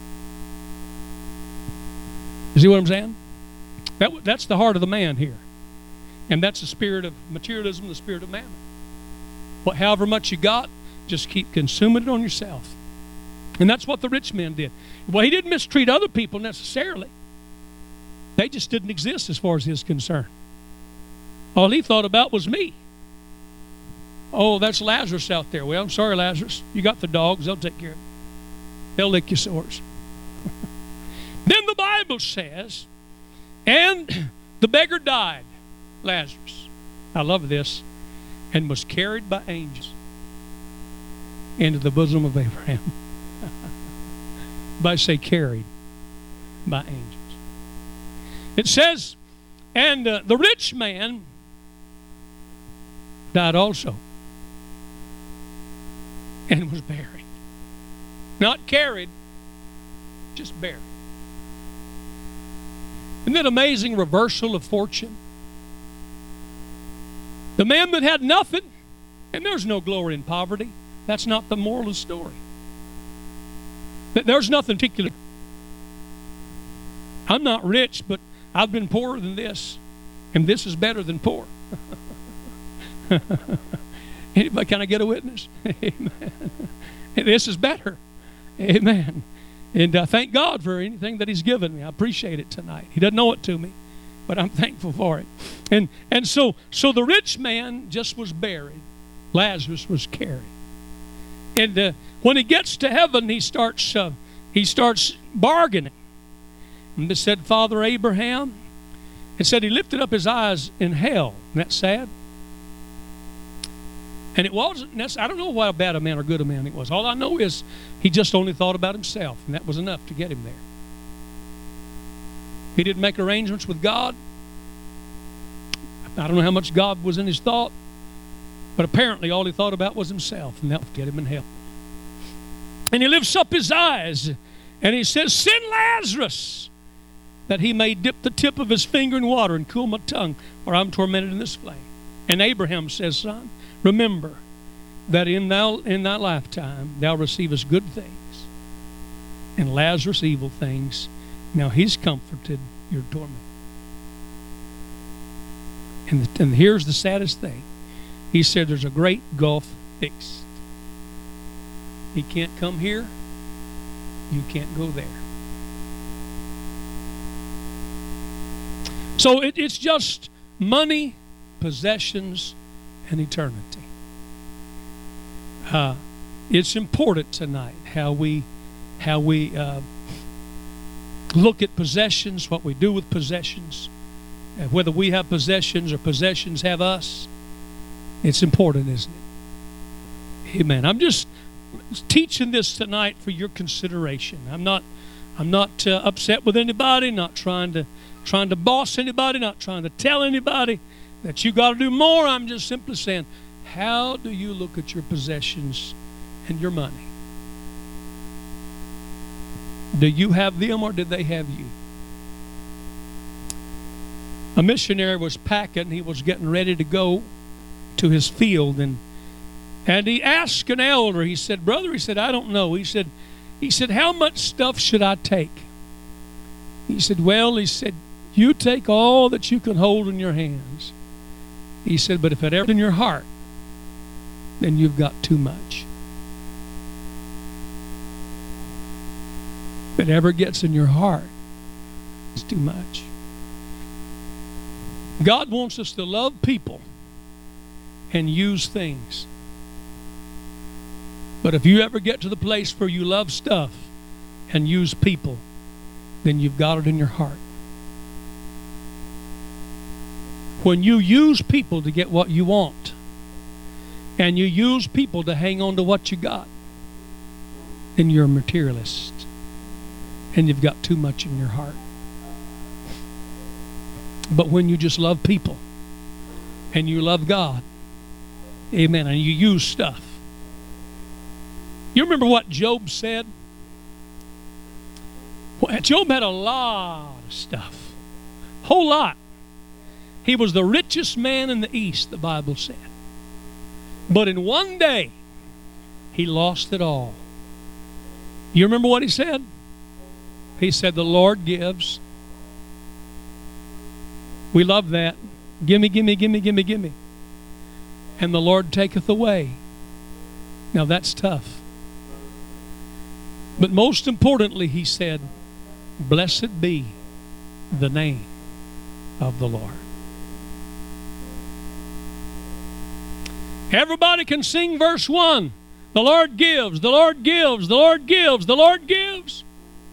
Speaker 1: You see what I'm saying? That, that's the heart of the man here. And that's the spirit of materialism, the spirit of mammon. What, however much you got, just keep consuming it on yourself. And that's what the rich man did. Well, he didn't mistreat other people necessarily. They just didn't exist as far as he was concerned. All he thought about was me. Oh, that's Lazarus out there. Well, I'm sorry, Lazarus. You got the dogs. They'll take care of it. They'll lick your sores. Then the Bible says, and the beggar died, Lazarus. I love this. And was carried by angels into the bosom of Abraham. By say carried by angels. It says, and uh, the rich man died also and was buried. Not carried, just buried. Isn't that amazing reversal of fortune? The man that had nothing, and there's no glory in poverty. That's not the moral of the story. There's nothing particular. I'm not rich, but I've been poorer than this, and this is better than poor. Anybody, can I get a witness? Amen. This is better. Amen. And uh, thank God for anything that He's given me. I appreciate it tonight. He doesn't know it to me, but I'm thankful for it. And and so so the rich man just was buried. Lazarus was carried. And uh, when he gets to heaven, he starts uh, he starts bargaining. And they said, Father Abraham, it said he lifted up his eyes in hell. Isn't that sad? And it wasn't necessarily, I don't know what bad a man or good a man it was. All I know is he just only thought about himself, and that was enough to get him there. He didn't make arrangements with God. I don't know how much God was in his thought, but apparently all he thought about was himself, and that would get him in hell. And he lifts up his eyes, and he says, send Lazarus, that he may dip the tip of his finger in water and cool my tongue, or I'm tormented in this flame. And Abraham says, son, remember that in thou in thy lifetime thou receivest good things, and Lazarus evil things. Now he's comforted your torment. And, the, and here's the saddest thing. He said there's a great gulf fixed. He can't come here. You can't go there. So it, it's just money, possessions, and eternity. Uh, it's important tonight how we how we uh, look at possessions, what we do with possessions, uh, whether we have possessions or possessions have us. It's important, isn't it? Amen. I'm just teaching this tonight for your consideration. I'm not I'm not uh, upset with anybody, not trying to trying to boss anybody, not trying to tell anybody that you got to do more. I'm just simply saying, how do you look at your possessions and your money? Do you have them or did they have you? A missionary was packing. He was getting ready to go to his field, and and he asked an elder. He said, brother, he said, I don't know. He said, he said, how much stuff should I take? He said, well, he said, you take all that you can hold in your hands. He said, but if it ever in your heart, then you've got too much. If it ever gets in your heart, it's too much. God wants us to love people and use things. But if you ever get to the place where you love stuff and use people, then you've got it in your heart. When you use people to get what you want, and you use people to hang on to what you got, then you're a materialist. And you've got too much in your heart. But when you just love people, and you love God, amen, and you use stuff. You remember what Job said? Well, Job had a lot of stuff. Whole lot. He was the richest man in the East, the Bible said. But in one day, he lost it all. You remember what he said? He said, the Lord gives. We love that. Gimme, gimme, gimme, gimme, gimme. And the Lord taketh away. Now that's tough. But most importantly, he said, blessed be the name of the Lord. Everybody can sing verse one. The Lord gives, the Lord gives, the Lord gives, the Lord gives.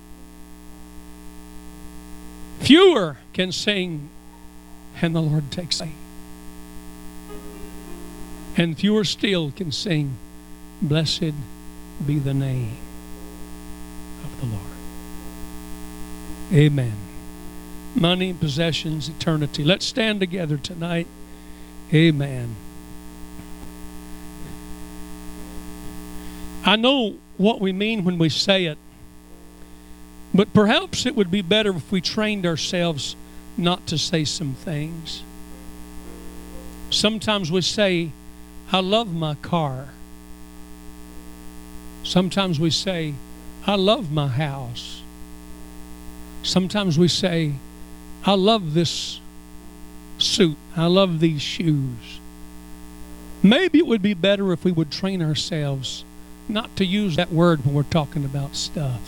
Speaker 1: Fewer can sing, and the Lord takes away. And fewer still can sing, blessed be the name of the Lord. Amen. Money, possessions, eternity. Let's stand together tonight. Amen. I know what we mean when we say it, But perhaps it would be better if we trained ourselves not to say some things. Sometimes we say, I love my car. Sometimes we say, I love my house. Sometimes we say, I love this suit. I love these shoes. Maybe it would be better if we would train ourselves not to use that word when we're talking about stuff.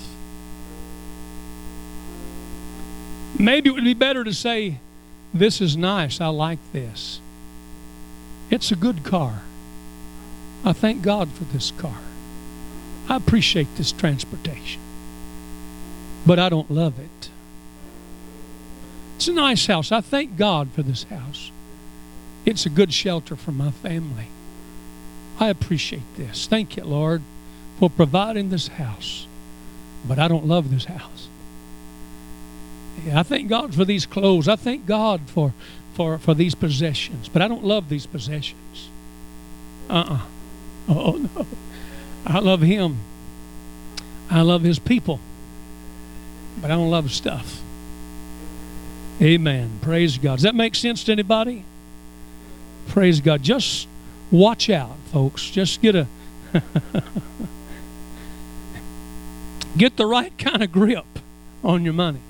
Speaker 1: Maybe it would be better to say, this is nice. I like this. It's a good car. I thank God for this car. I appreciate this transportation. But I don't love it. It's a nice house. I thank God for this house. It's a good shelter for my family. I appreciate this. Thank you, Lord, for providing this house. But I don't love this house. Yeah, I thank God for these clothes. I thank God for, for, for these possessions. But I don't love these possessions. Uh-uh. Oh, no. I love Him. I love His people. But I don't love stuff. Amen. Praise God. Does that make sense to anybody? Praise God. Just watch out, folks. Just get a get the right kind of grip on your money.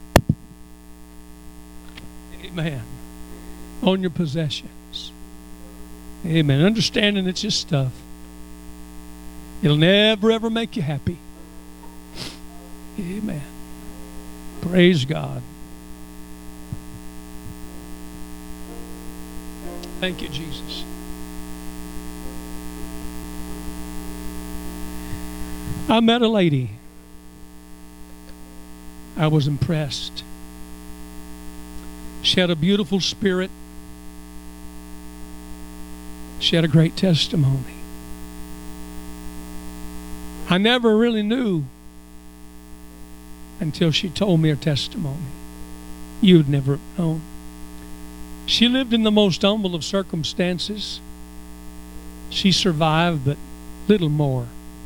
Speaker 1: Amen. On your possessions. Amen. Understanding it's just stuff. It'll never ever make you happy. Amen. Praise God. Thank you, Jesus. I met a lady. I was impressed. She had a beautiful spirit. She had a great testimony. I never really knew until she told me her testimony. You'd never known. She lived in the most humble of circumstances. She survived, but little more.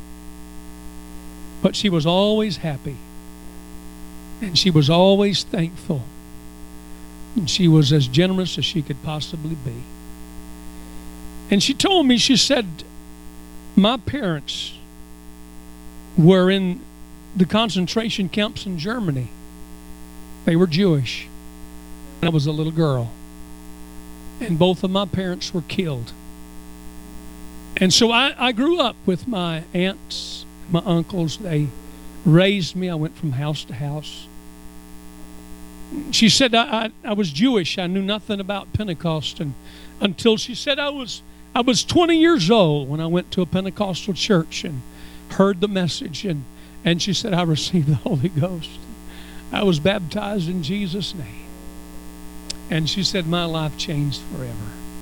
Speaker 1: But she was always happy. And she was always thankful. And she was as generous as she could possibly be. And she told me, she said, my parents were in the concentration camps in Germany. They were Jewish. I was a little girl. And both of my parents were killed. And so I, I grew up with my aunts, my uncles. They raised me. I went from house to house. She said I, I, I was Jewish. I knew nothing about Pentecost and, until she said I was I was twenty years old when I went to a Pentecostal church and heard the message. And, and she said I received the Holy Ghost. I was baptized in Jesus' name. And she said, my life changed forever.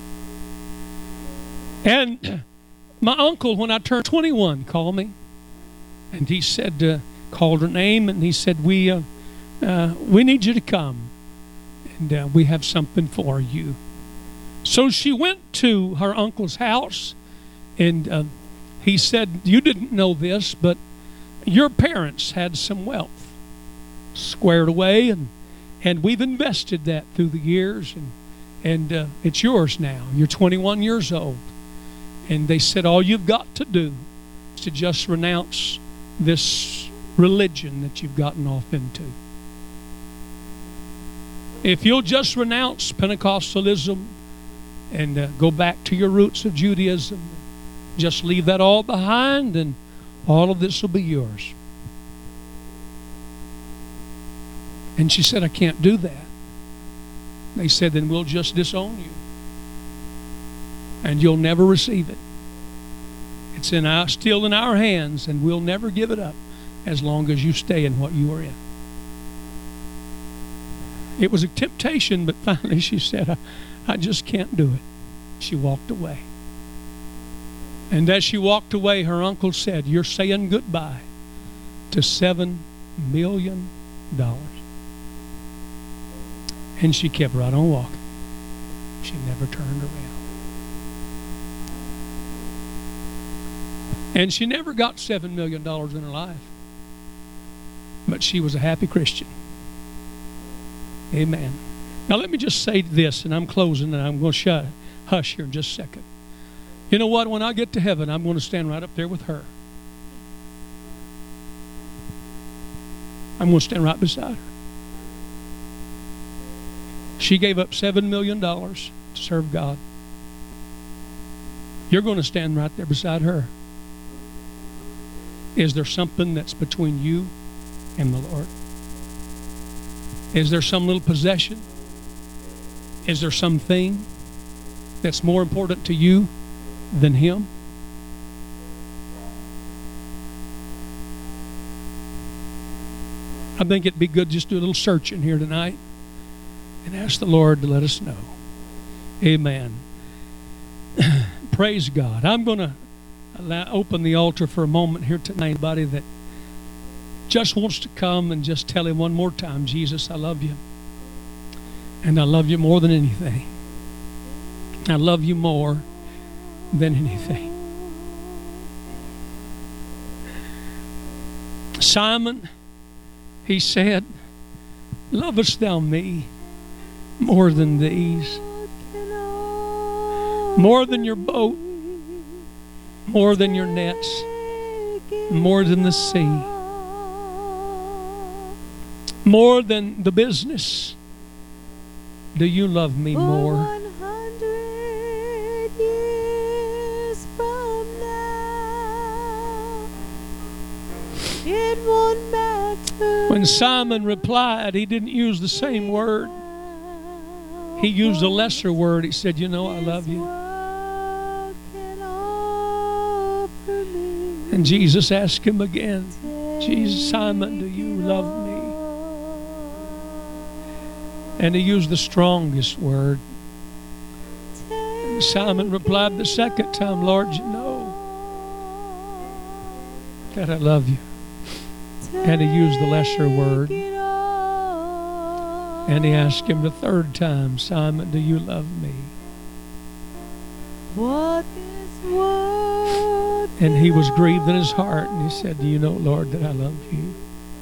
Speaker 1: And my uncle, when I turned twenty-one, called me. And he said, uh, called her name, and he said, we uh, uh, we need you to come. And uh, we have something for you. So she went to her uncle's house, and uh, he said, you didn't know this, but your parents had some wealth squared away, and And we've invested that through the years, and and uh, it's yours now. You're twenty-one years old. And they said, all you've got to do is to just renounce this religion that you've gotten off into. If you'll just renounce Pentecostalism and uh, go back to your roots of Judaism, just leave that all behind, and all of this will be yours. And she said, I can't do that. They said, then we'll just disown you. And you'll never receive it. It's in our, still in our hands, and we'll never give it up as long as you stay in what you are in. It was a temptation, but finally she said, I, I just can't do it. She walked away. And as she walked away, her uncle said, you're saying goodbye to seven million dollars. And she kept right on walking. She never turned around. And she never got seven million dollars in her life. but she was a happy Christian. Amen. Now let me just say this, and I'm closing, and I'm going to shut, hush here in just a second. You know what? When I get to heaven, I'm going to stand right up there with her. I'm going to stand right beside her. She gave up seven million dollars to serve God. You're going to stand right there beside her. Is there something that's between you and the Lord? Is there some little possession? Is there something that's more important to you than Him? I think it'd be good just to do a little searching here tonight and ask the Lord to let us know. Amen. Praise God. I'm going to open the altar for a moment here tonight. Anybody that just wants to come and just tell Him one more time, Jesus, I love you. And I love you more than anything. I love you more than anything. Simon, he said, lovest thou me more than these? More than your boat, more than your nets, more than the sea, more than the business. Do you love me more?
Speaker 2: one hundred years from now, it won't matter.
Speaker 1: When Simon replied, he didn't use the same word. He used a lesser word. He said, you know, I love you. And Jesus asked him again, Jesus, Simon, do you love me? And he used the strongest word. And Simon replied the second time, Lord, you know that I love you. And he used the lesser word. And he asked him the third time, Simon, do you love me?
Speaker 2: What is what
Speaker 1: And he was grieved in his heart, and he said, do you know, Lord, that I love you?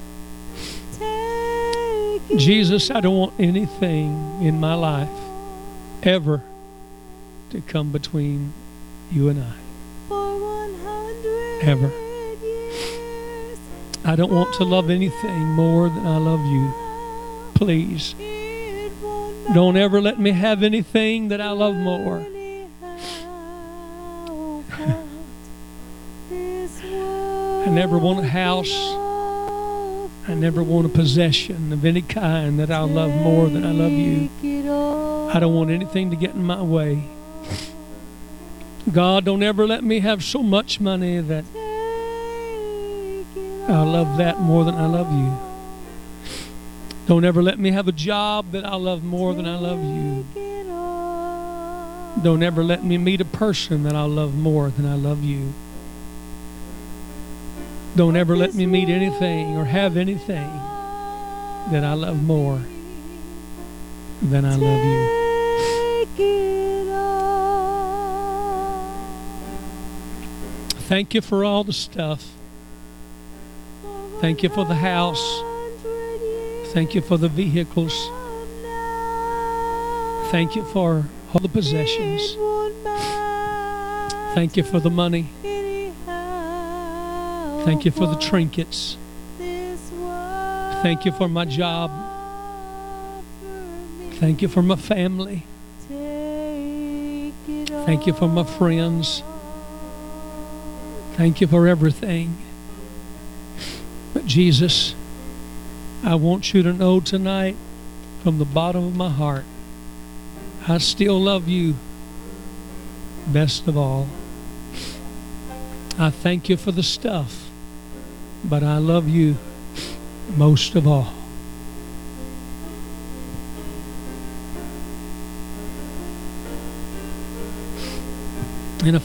Speaker 1: Jesus, I don't want anything in my life ever to come between you and I. Ever. I don't want to love anything more than I love you. Please, don't ever let me have anything that I love more. I never want a house. I never want a possession of any kind that I'll love more than I love you. I don't want anything to get in my way. God, don't ever let me have so much money that I'll love that more than I love you. Don't ever let me have a job that I'll love more than I love you. Don't ever let me meet a person that I'll love more than I love you. Don't ever let me meet anything or have anything that I love more than I love you. Thank you for all the stuff. Thank you for the house. Thank you for the vehicles. Thank you for all the possessions. Thank you for the money. Thank you for the trinkets. Thank you for my job. Thank you for my family. Thank you for my friends. Thank you for everything. But Jesus, I want you to know tonight from the bottom of my heart, I still love you best of all. I thank you for the stuff, but I love you most of all.